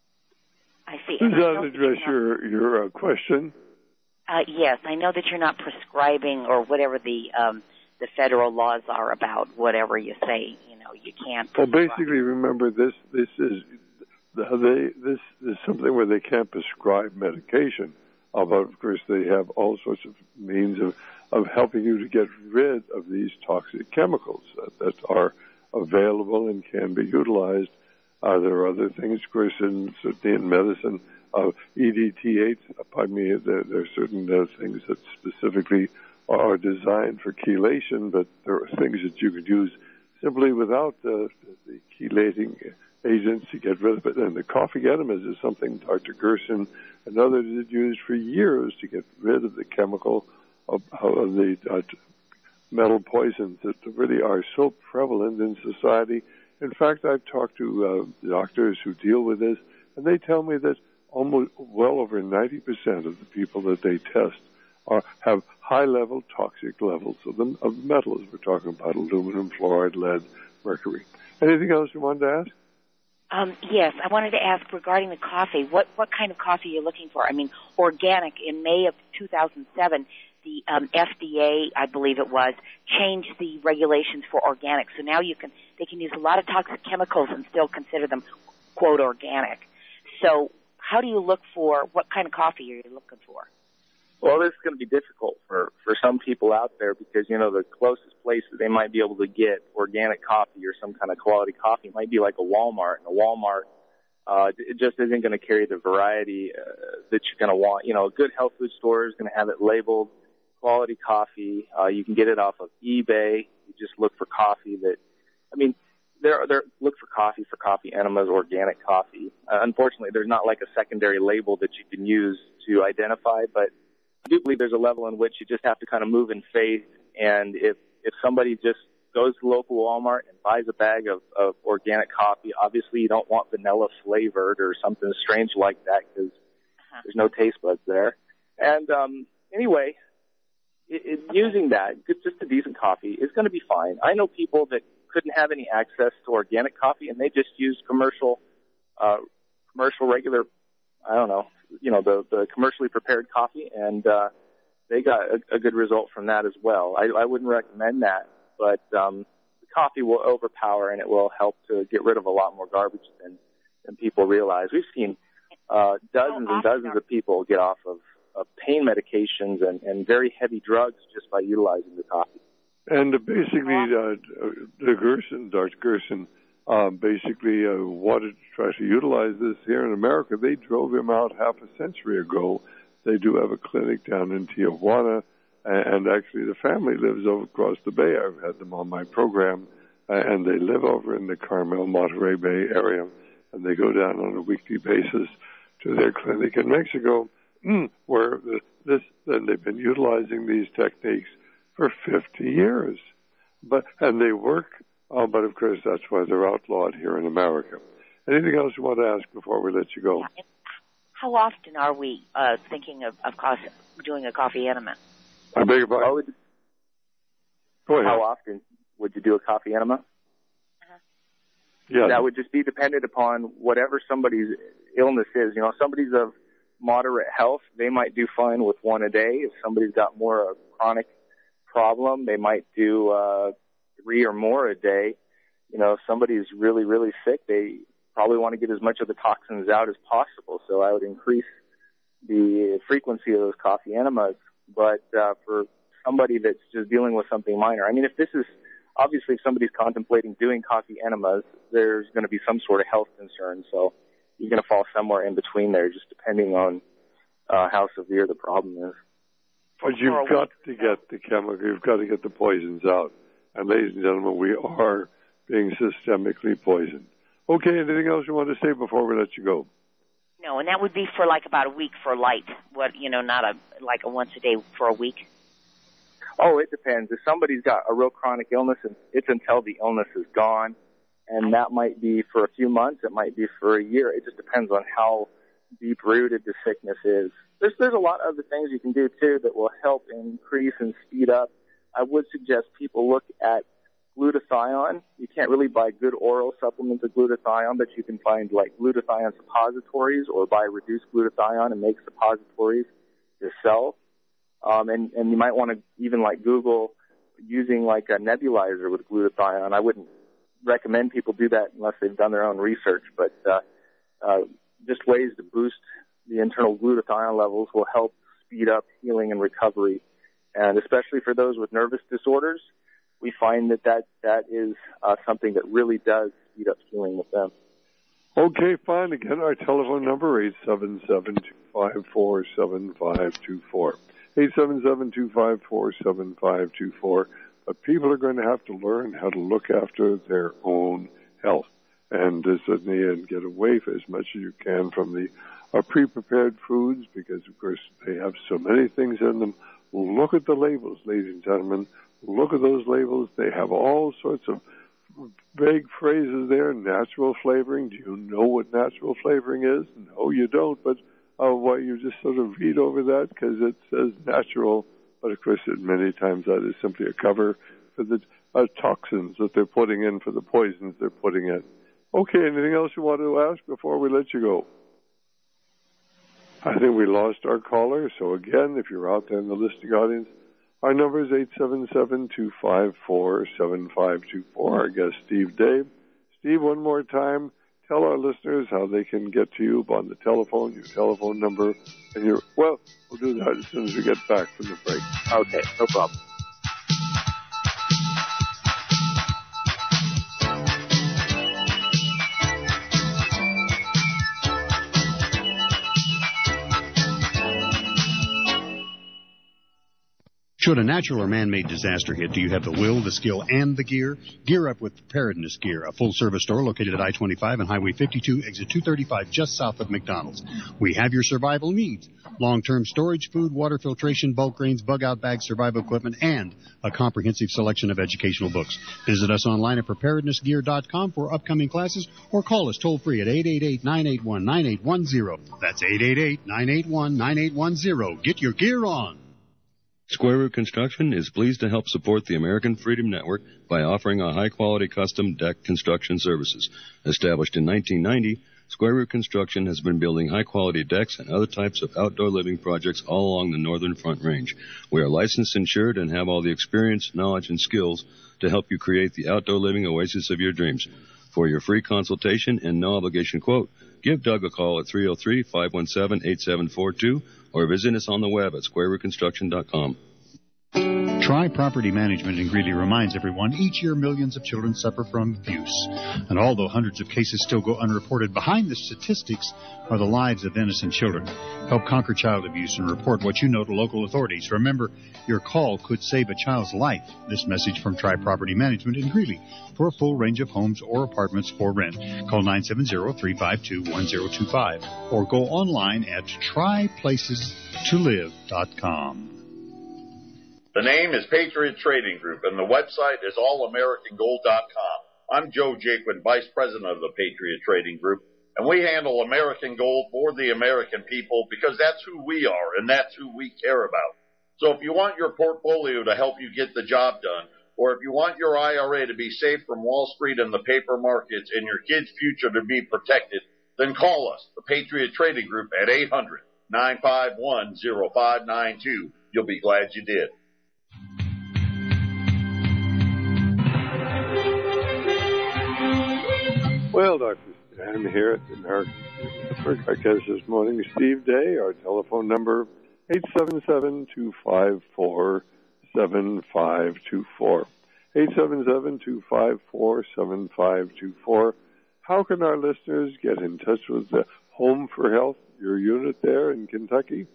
Speaker 7: I see.
Speaker 3: Does
Speaker 7: And I
Speaker 3: that
Speaker 7: know
Speaker 3: address
Speaker 7: that you're
Speaker 3: your, your uh, question?
Speaker 7: not- Uh, yes, I know that you're not prescribing or whatever the um, the federal laws are about whatever you say. You know, you can't.
Speaker 3: Well,
Speaker 7: prescribe.
Speaker 3: basically, remember this. This is they. This is something where they can't prescribe medication. Uh, but of course, they have all sorts of means of of helping you to get rid of these toxic chemicals that, that are available and can be utilized. Uh, there are other things, of course, in certainly in medicine. Uh, E D T eight. Pardon me. There, there are certain uh, things that specifically are designed for chelation, but there are things that you could use simply without uh, the chelating agents to get rid of it. And the coffee enemas is something Doctor Gerson and others had used for years to get rid of the chemical of, of the uh, metal poisons that really are so prevalent in society. In fact, I've talked to uh, doctors who deal with this, and they tell me that almost well over ninety percent of the people that they test are, have high-level toxic levels of, the, of metals. We're talking about aluminum, fluoride, lead, mercury. Anything else you wanted to ask?
Speaker 7: Um, yes, I wanted to ask regarding the coffee. What what kind of coffee are you looking for? I mean, organic. In May of two thousand seven, the um, F D A, I believe it was, changed the regulations for organic. So now you can they can use a lot of toxic chemicals and still consider them, quote, organic. So how do you look for, what kind of coffee are you looking for?
Speaker 4: Well, this is going to be difficult for, for some people out there because, you know, the closest place that they might be able to get organic coffee or some kind of quality coffee might be like a Walmart. And a Walmart, uh, it just isn't going to carry the variety uh, that you're going to want. You know, a good health food store is going to have it labeled quality coffee. Uh, you can get it off of eBay. You just look for coffee that, I mean, there, there, look for coffee for coffee enemas, organic coffee. Uh, unfortunately, there's not like a secondary label that you can use to identify, but I do believe there's a level in which you just have to kind of move in faith. And if, if somebody just goes to local Walmart and buys a bag of, of organic coffee, obviously you don't want vanilla flavored or something strange like that because uh-huh. there's no taste buds there. And um, anyway, it, it, using that, just a decent coffee is going to be fine. I know people that couldn't have any access to organic coffee and they just used commercial, uh, commercial regular, I don't know, you know, the, the commercially prepared coffee, and uh, they got a, a good result from that as well. I, I wouldn't recommend that, but um, the coffee will overpower and it will help to get rid of a lot more garbage than, than people realize. We've seen uh, dozens and dozens of people get off of, of pain medications and, and very heavy drugs just by utilizing the coffee.
Speaker 3: And uh, basically, uh, the Gerson, Doctor Gerson, Um, basically uh, wanted to try to utilize this here in America. They drove him out half a century ago. They do have a clinic down in Tijuana, and, and actually the family lives over across the bay. I've had them on my program, uh, and they live over in the Carmel, Monterey Bay area, and they go down on a weekly basis to their clinic in Mexico, where the, this then they've been utilizing these techniques for fifty years. But and they work, oh, but of course that's why they're outlawed here in America. Anything else you want to ask before we let you go?
Speaker 7: Yeah. How often are we uh, thinking of, of coffee, doing a coffee enema?
Speaker 3: I beg your pardon?
Speaker 4: Would,
Speaker 3: Go ahead.
Speaker 4: How often would you do a coffee enema?
Speaker 7: Uh-huh.
Speaker 3: Yeah.
Speaker 4: That would just be dependent upon whatever somebody's illness is. You know, if somebody's of moderate health, they might do fine with one a day. If somebody's got more of a chronic problem, they might do uh, three or more a day. You know, if somebody's really, really sick, they probably want to get as much of the toxins out as possible. So I would increase the frequency of those coffee enemas. But uh, for somebody that's just dealing with something minor, I mean, if this is, obviously if somebody's contemplating doing coffee enemas, there's going to be some sort of health concern. So you're going to fall somewhere in between there, just depending on uh, how severe the problem is.
Speaker 3: But you've got to get the chemical, you've got to get the poisons out. And ladies and gentlemen, we are being systemically poisoned. Okay, anything else you want to say before we let you go?
Speaker 7: No, and that would be for like about a week for light. What, you know, not a like a once a day for a week.
Speaker 4: Oh, it depends. If somebody's got a real chronic illness, it's until the illness is gone, and that might be for a few months. It might be for a year. It just depends on how deep-rooted the sickness is. There's there's a lot of other things you can do too that will help increase and speed up. I would suggest people look at glutathione. You can't really buy good oral supplements of glutathione, but you can find like glutathione suppositories or buy reduced glutathione and make suppositories yourself. Um, and, and you might want to even like Google using like a nebulizer with glutathione. I wouldn't recommend people do that unless they've done their own research, but uh, uh, just ways to boost the internal glutathione levels will help speed up healing and recovery. And especially for those with nervous disorders, we find that that, that is uh, something that really does speed up healing with them.
Speaker 3: Okay, fine. Again, our telephone number, eight seven seven, two five four, seven five two four. eight seven seven, two five four, seven five two four. But people are going to have to learn how to look after their own health and, uh, and get away for as much as you can from the uh, pre-prepared foods because, of course, they have so many things in them. Look at the labels, ladies and gentlemen. Look at those labels. They have all sorts of vague phrases there. Natural flavoring. Do you know what natural flavoring is? No, you don't. But uh, why you just sort of read over that because it says natural. But of course, it, many times that is simply a cover for the uh, toxins that they're putting in, for the poisons they're putting in. Okay. Anything else you want to ask before we let you go? I think we lost our caller. So again, if you're out there in the listening audience, our number is eight seven seven, two five four, seven five two four. Our guest, Steve Day. Steve, one more time, tell our listeners how they can get to you on the telephone, your telephone number, and your, well, we'll do that as soon as we get back from the break.
Speaker 4: Okay, no problem.
Speaker 2: Should a natural or man-made disaster hit, do you have the will, the skill, and the gear? Gear up with Preparedness Gear, a full-service store located at I twenty-five and Highway fifty-two, exit two thirty-five, just south of McDonald's. We have your survival needs. Long-term storage, food, water filtration, bulk grains, bug-out bags, survival equipment, and a comprehensive selection of educational books. Visit us online at preparedness gear dot com for upcoming classes or call us toll-free at eight eight eight, nine eight one, nine eight one zero. That's eight eight eight, nine eight one, nine eight one zero. Get your gear on.
Speaker 8: Square Root Construction is pleased to help support the American Freedom Network by offering a high-quality custom deck construction services. Established in nineteen ninety, Square Root Construction has been building high-quality decks and other types of outdoor living projects all along the Northern Front Range. We are licensed, insured, and have all the experience, knowledge, and skills to help you create the outdoor living oasis of your dreams. For your free consultation and no-obligation quote, give Doug a call at three oh three, five one seven, eight seven four two or visit us on the web at square root construction dot com.
Speaker 2: Tri Property Management in Greeley reminds everyone each year millions of children suffer from abuse. And although hundreds of cases still go unreported, behind the statistics are the lives of innocent children. Help conquer child abuse and report what you know to local authorities. Remember, your call could save a child's life. This message from Tri Property Management in Greeley. For a full range of homes or apartments for rent, call nine seven zero, three five two, one zero two five or go online at tri places to live dot com.
Speaker 9: The name is Patriot Trading Group, and the website is all american gold dot com. I'm Joe Jaquin, Vice President of the Patriot Trading Group, and we handle American gold for the American people because that's who we are and that's who we care about. So if you want your portfolio to help you get the job done, or if you want your I R A to be safe from Wall Street and the paper markets and your kids' future to be protected, then call us, the Patriot Trading Group, at eight hundred, nine five one, oh five nine two. You'll be glad you did.
Speaker 3: Well, Doctor Stan here at the American Network. Our guest this morning is Steve Day. Our telephone number, eight seven seven, two five four, seven five two four. eight seven seven, two five four, seven five two four. How can our listeners get in touch with the Home for Health, your unit there in Kentucky?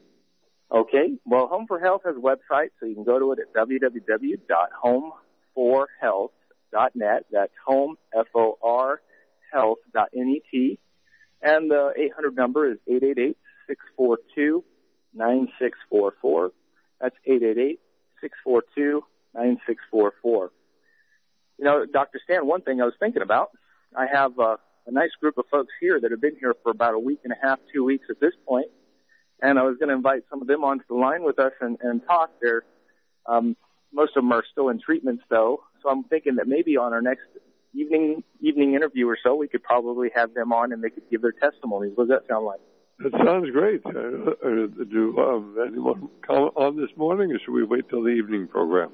Speaker 4: Okay. Well, Home for Health has a website, so you can go to it at w w w dot home for health dot net. That's home, F O R, health dot net. And the eight hundred number is eight eight eight, six four two, nine six four four. That's eight eight eight, six four two, nine six four four. You know, Doctor Stan, one thing I was thinking about, I have uh, a nice group of folks here that have been here for about a week and a half, two weeks at this point, and I was going to invite some of them onto the line with us and, and talk. They're, um, most of them are still in treatments, though, so I'm thinking that maybe on our next evening evening interview or so, we could probably have them on and they could give their testimonies. What does that sound like?
Speaker 3: That sounds great. Uh, uh, do um, anyone come on this morning, or should we wait till the evening program?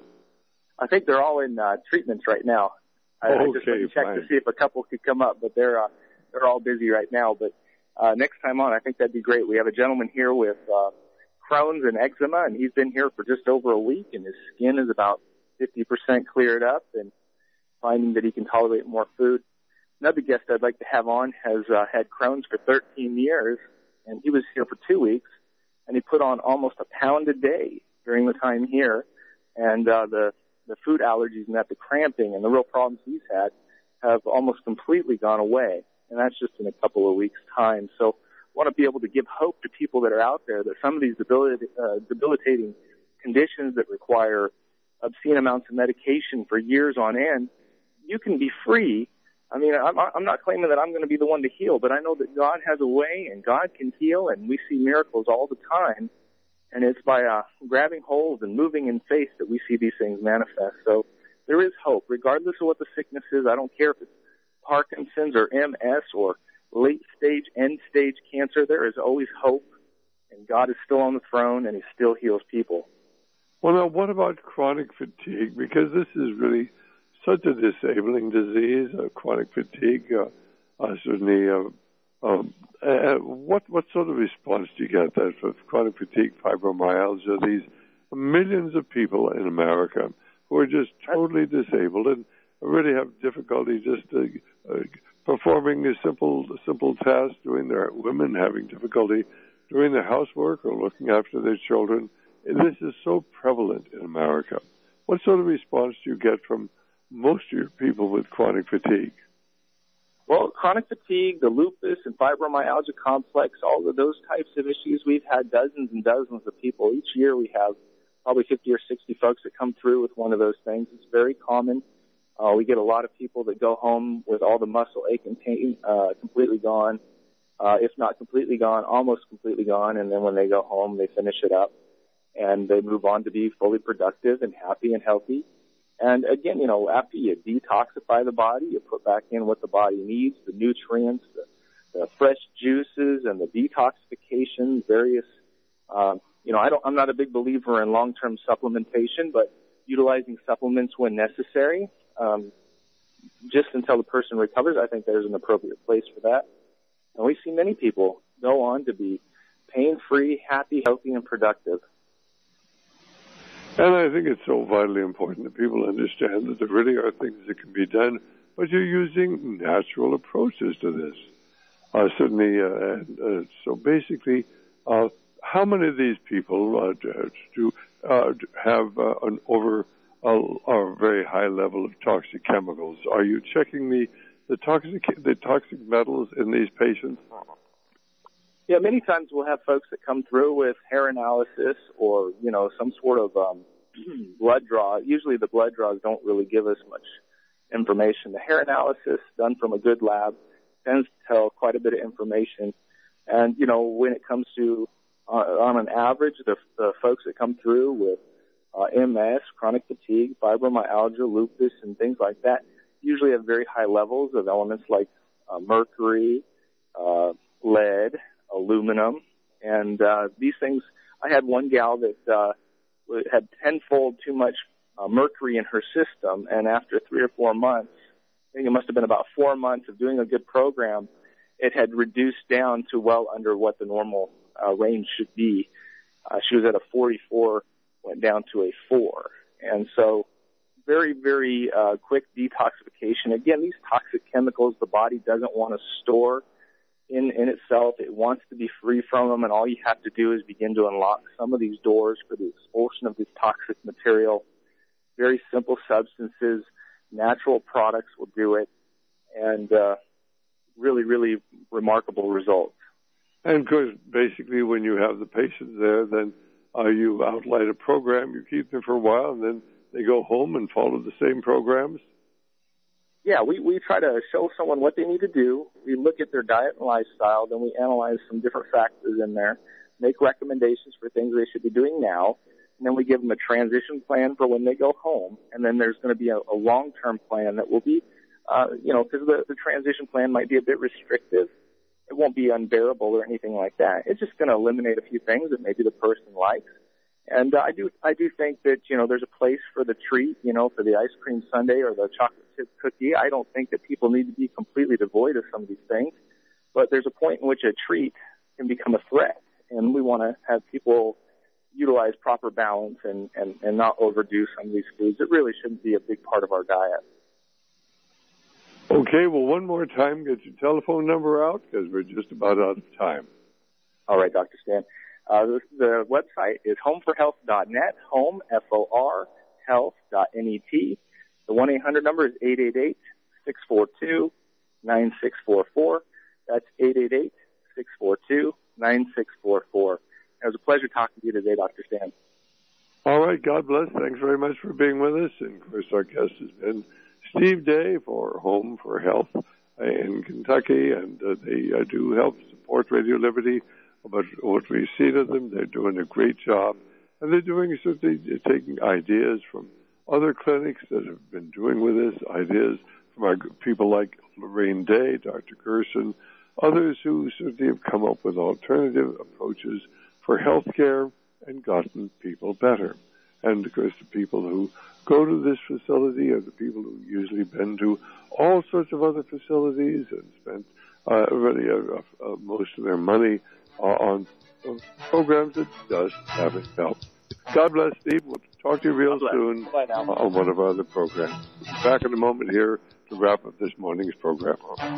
Speaker 4: I think they're all in uh, treatments right now. I,
Speaker 3: okay,
Speaker 4: I just want to check
Speaker 3: fine.
Speaker 4: to see if a couple could come up, but they're uh, they're all busy right now. But uh, next time on, I think that'd be great. We have a gentleman here with uh, Crohn's and eczema, and he's been here for just over a week, and his skin is about fifty percent cleared up, and finding that he can tolerate more food. Another guest I'd like to have on has uh, had Crohn's for thirteen years, and he was here for two weeks, and he put on almost a pound a day during the time here, and uh, the the food allergies and that, the cramping and the real problems he's had have almost completely gone away, and that's just in a couple of weeks' time. So I want to be able to give hope to people that are out there that some of these debilitating, uh, debilitating conditions that require obscene amounts of medication for years on end, you can be free. I mean, I'm, I'm not claiming that I'm going to be the one to heal, but I know that God has a way and God can heal, and we see miracles all the time. And it's by uh, grabbing hold and moving in faith that we see these things manifest. So there is hope, regardless of what the sickness is. I don't care if it's Parkinson's or M S or late-stage, end-stage cancer. There is always hope, and God is still on the throne, and he still heals people.
Speaker 3: Well, now, what about chronic fatigue? Because this is really such a disabling disease, uh, chronic fatigue. Uh, uh, certainly, uh, um, uh, what what sort of response do you get that for chronic fatigue, fibromyalgia? These millions of people in America who are just totally disabled and really have difficulty just uh, uh, performing a simple simple task, doing their women having difficulty doing their housework or looking after their children. This is so prevalent in America. What sort of response do you get from most of your people with chronic fatigue?
Speaker 4: Well, chronic fatigue, the lupus and fibromyalgia complex, all of those types of issues, we've had dozens and dozens of people. Each year we have probably fifty or sixty folks that come through with one of those things. It's very common. Uh, we get a lot of people that go home with all the muscle ache and pain uh, completely gone, uh, if not completely gone, almost completely gone. And then when they go home, they finish it up and they move on to be fully productive and happy and healthy. And again, you know, after you detoxify the body, you put back in what the body needs, the nutrients, the, the fresh juices and the detoxification, various, um, you know, I don't, I'm not a big believer in long-term supplementation, but utilizing supplements when necessary, um, just until the person recovers, I think there's an appropriate place for that. And we see many people go on to be pain-free, happy, healthy, and productive.
Speaker 3: And I think it's so vitally important that people understand that there really are things that can be done, but you're using natural approaches to this. Uh, certainly, uh, and, uh, so basically, uh, how many of these people uh, do uh, have uh, an over a, a very high level of toxic chemicals? Are you checking the the toxic the toxic metals in these patients?
Speaker 4: Yeah, many times we'll have folks that come through with hair analysis or, you know, some sort of um, blood draw. Usually the blood draws don't really give us much information. The hair analysis done from a good lab tends to tell quite a bit of information. And, you know, when it comes to, uh, on an average, the, the folks that come through with uh, M S, chronic fatigue, fibromyalgia, lupus, and things like that usually have very high levels of elements like uh, mercury, uh, lead, aluminum, and uh, these things. I had one gal that uh, had tenfold too much uh, mercury in her system, and after three or four months, I think it must have been about four months of doing a good program, it had reduced down to well under what the normal uh, range should be. Uh, she was at a forty-four, went down to a four, and so very, very uh, quick detoxification. Again, these toxic chemicals the body doesn't want to store in, in itself. It wants to be free from them, and all you have to do is begin to unlock some of these doors for the expulsion of this toxic material. Very simple substances, natural products will do it, and uh, really, really remarkable results.
Speaker 3: And of course, basically, when you have the patients there, then uh, you outline a program, you keep them for a while, and then they go home and follow the same programs?
Speaker 4: Yeah, we, we try to show someone what they need to do. We look at their diet and lifestyle, then we analyze some different factors in there, make recommendations for things they should be doing now, and then we give them a transition plan for when they go home, and then there's going to be a, a long-term plan that will be, uh, you know, because the, the transition plan might be a bit restrictive. It won't be unbearable or anything like that. It's just going to eliminate a few things that maybe the person likes. And uh, I do, I do think that, you know, there's a place for the treat, you know, for the ice cream sundae or the chocolate chip cookie. I don't think that people need to be completely devoid of some of these things, but there's a point in which a treat can become a threat, and we want to have people utilize proper balance and, and, and not overdo some of these foods. It really shouldn't be a big part of our diet.
Speaker 3: Okay, well, one more time, get your telephone number out because we're just about out of time.
Speaker 4: All right, Doctor Stan. Uh, the, the website is home for health dot net, home, F O R, health dot net. The one eight hundred number is eight eight eight, six four two, nine six four four. That's eight eight eight, six four two, nine six four four. It was a pleasure talking to you today, Doctor Stan.
Speaker 3: All right, God bless. Thanks very much for being with us. And, of course, our guest has been Steve Day for Home for Health in Kentucky, and uh, they uh, do help support Radio Liberty. But what we see to them, they're doing a great job, and they're doing so they're taking ideas from other clinics that have been doing with this, ideas from our people like Lorraine Day, Doctor Gerson, others who certainly have come up with alternative approaches for health care and gotten people better. And, of course, the people who go to this facility are the people who usually been to all sorts of other facilities and spent uh, really uh, uh, most of their money uh, on uh, programs that just haven't helped. God bless, Steve. We'll talk to you real soon on one of our other programs. Back in a moment here to wrap up this morning's program.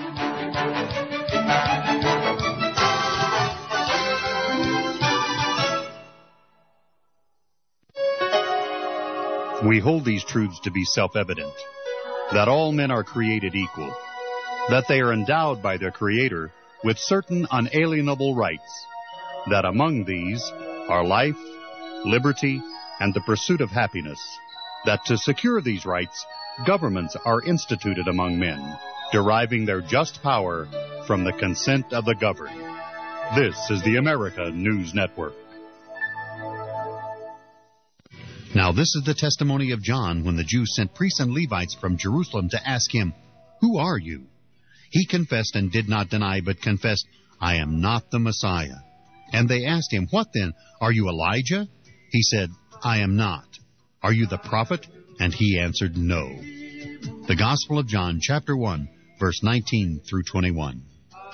Speaker 2: We hold these truths to be self-evident, that all men are created equal, that they are endowed by their Creator with certain unalienable rights, that among these are life, liberty, and the pursuit of happiness, that to secure these rights, governments are instituted among men, deriving their just power from the consent of the governed. This is the America News Network. Now this is the testimony of John when the Jews sent priests and Levites from Jerusalem to ask him, "Who are you?" He confessed and did not deny, but confessed, "I am not the Messiah." And they asked him, "What then? Are you Elijah?" He said, "I am not." "Are you the prophet?" And he answered, "No." The Gospel of John, chapter one, verse nineteen through twenty-one.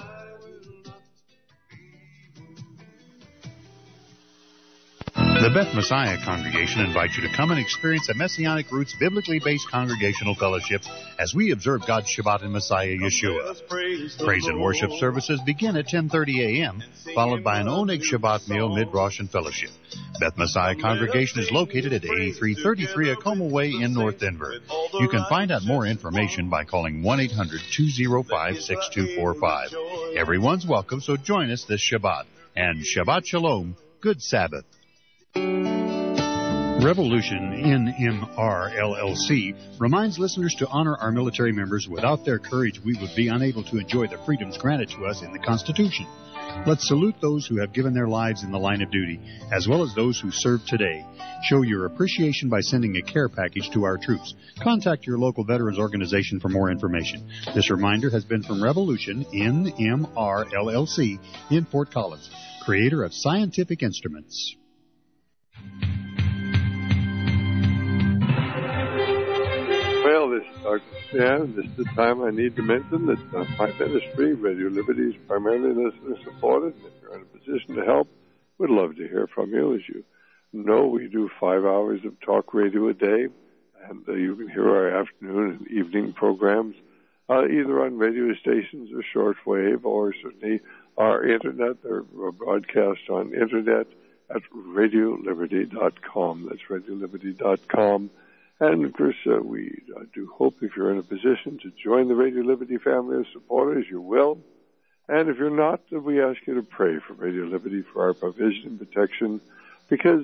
Speaker 2: The Beth Messiah Congregation invites you to come and experience a Messianic Roots biblically based congregational fellowship as we observe God's Shabbat in Messiah Yeshua. Praise and worship services begin at ten thirty a.m., followed by an Oneg Shabbat meal, mid-Rosh, and fellowship. Beth Messiah Congregation is located at eighty-three thirty-three Acoma Way in North Denver. You can find out more information by calling one eight hundred two oh five six two four five. Everyone's welcome, so join us this Shabbat. And Shabbat Shalom, good Sabbath. Revolution N M R L L C reminds listeners to honor our military members. Without their courage, we would be unable to enjoy the freedoms granted to us in the Constitution. Let's salute those who have given their lives in the line of duty, as well as those who serve today. Show your appreciation by sending a care package to our troops. Contact your local veterans organization for more information. This reminder has been from Revolution N M R L L C in Fort Collins, creator of Scientific Instruments.
Speaker 3: Well, this is Doctor Stan. This is the time I need to mention that uh, my ministry, Radio Liberty, is primarily listener-supported. If you're in a position to help, we'd love to hear from you. As you know, we do five hours of talk radio a day, and uh, you can hear our afternoon and evening programs uh, either on radio stations or shortwave, or certainly our Internet, or broadcast on Internet at radio liberty dot com. That's radio liberty dot com. And, of course, uh, we uh, do hope if you're in a position to join the Radio Liberty family of supporters, you will. And if you're not, we ask you to pray for Radio Liberty for our provision and protection, because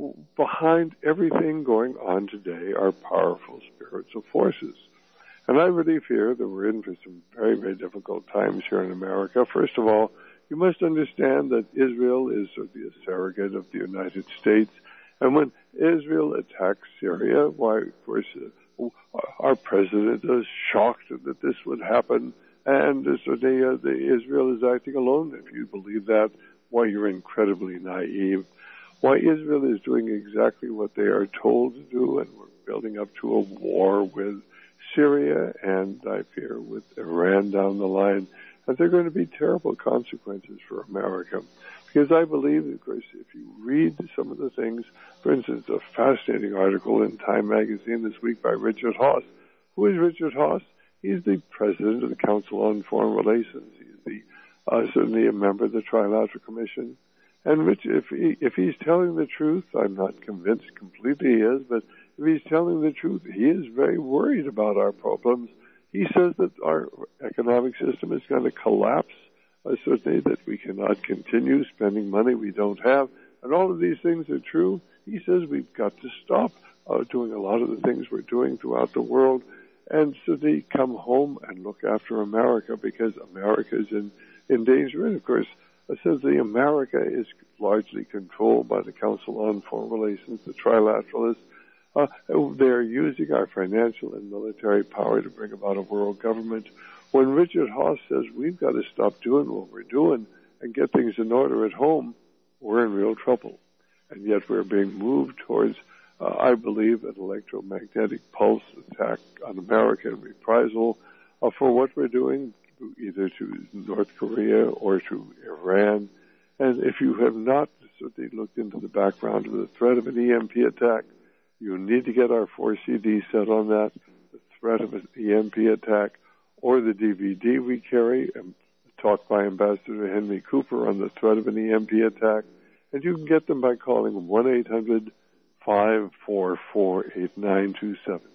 Speaker 3: behind everything going on today are powerful spiritual forces. And I really fear that we're in for some very, very difficult times here in America. First of all, you must understand that Israel is sort of the surrogate of the United States. And when Israel attacks Syria, why, of course, uh, our president is shocked that this would happen. And uh, so they, uh, the, Israel is acting alone. If you believe that, why, you're incredibly naive. Why, Israel is doing exactly what they are told to do, and we're building up to a war with Syria and, I fear, with Iran down the line. And there are going to be terrible consequences for America. Because I believe, of course, if you read some of the things, for instance, a fascinating article in Time magazine this week by Richard Haass. Who is Richard Haass? He's the president of the Council on Foreign Relations. He's the uh, certainly a member of the Trilateral Commission. And Rich, if he, if he's telling the truth, I'm not convinced completely he is, but if he's telling the truth, he is very worried about our problems. He says that our economic system is going to collapse. Uh, certainly that we cannot continue spending money we don't have. And all of these things are true. He says we've got to stop uh, doing a lot of the things we're doing throughout the world, and so they come home and look after America, because America is in, in danger. And, of course, essentially America is largely controlled by the Council on Foreign Relations, the Trilateralists. Uh, they're using our financial and military power to bring about a world government. When Richard Haass says we've got to stop doing what we're doing and get things in order at home, we're in real trouble. And yet we're being moved towards, uh, I believe, an electromagnetic pulse attack on America in reprisal uh, for what we're doing, either to North Korea or to Iran. And if you have not certainly looked into the background of the threat of an E M P attack, you need to get our four C D set on that, the threat of an E M P attack, or the D V D we carry, and talked by Ambassador Henry Cooper on the threat of an E M P attack. And you can get them by calling one eight hundred five four four eight nine two seven.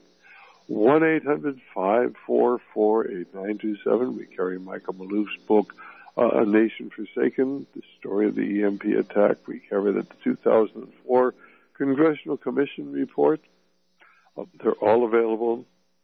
Speaker 3: one eight hundred five four four eight nine two seven. We carry Michael Malouf's book, uh, A Nation Forsaken, the story of the E M P attack. We carry the two thousand four Congressional Commission report. Uh, they're all available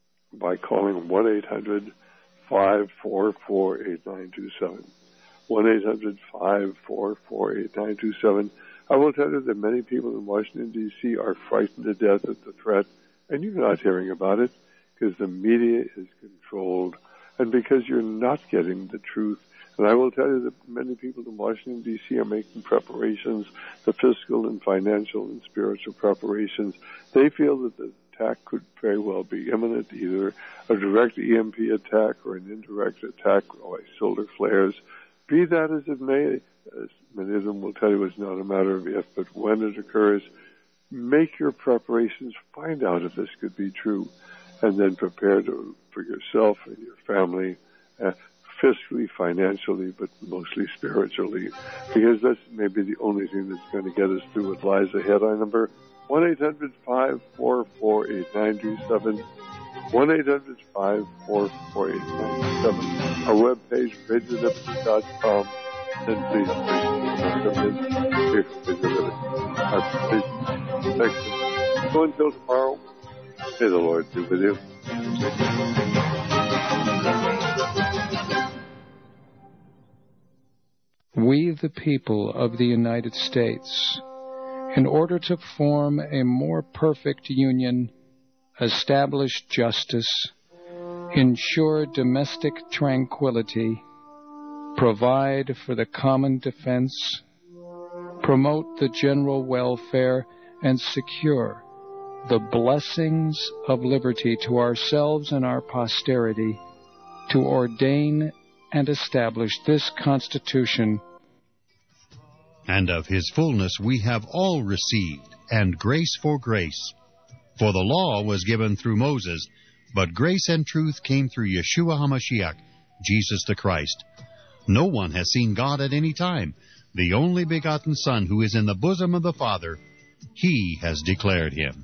Speaker 3: by calling one eight hundred five four four eight nine two seven. one eight hundred five four four eight nine two seven. I will tell you that many people in Washington, D C are frightened to death at the threat, and you're not hearing about it because the media is controlled and because you're not getting the truth. And I will tell you that many people in Washington, D C are making preparations, the fiscal and financial and spiritual preparations. They feel that the attack could very well be imminent, either a direct E M P attack or an indirect attack by solar flares. Be that as it may, as many of them will tell you it's not a matter of if, but when it occurs, make your preparations, find out if this could be true, and then prepare to, for yourself and your family, uh, fiscally, financially, but mostly spiritually, because that's maybe the only thing that's going to get us through what lies ahead. Our number, one eight hundred five four four eight nine two seven, one eight hundred five four four eight nine two seven. Our webpage, radio liberty dot com, and please, please, please, please, please, please, please, please, please, please, please, please, So until tomorrow, may the Lord be with you.
Speaker 10: We, the people of the United States, in order to form a more perfect union, establish justice, ensure domestic tranquility, provide for the common defense, promote the general welfare, and secure the blessings of liberty to ourselves and our posterity, to ordain and establish this Constitution.
Speaker 2: And of his fullness we have all received, and grace for grace. For the law was given through Moses, but grace and truth came through Yeshua HaMashiach, Jesus the Christ. No one has seen God at any time. The only begotten Son, who is in the bosom of the Father, he has declared him.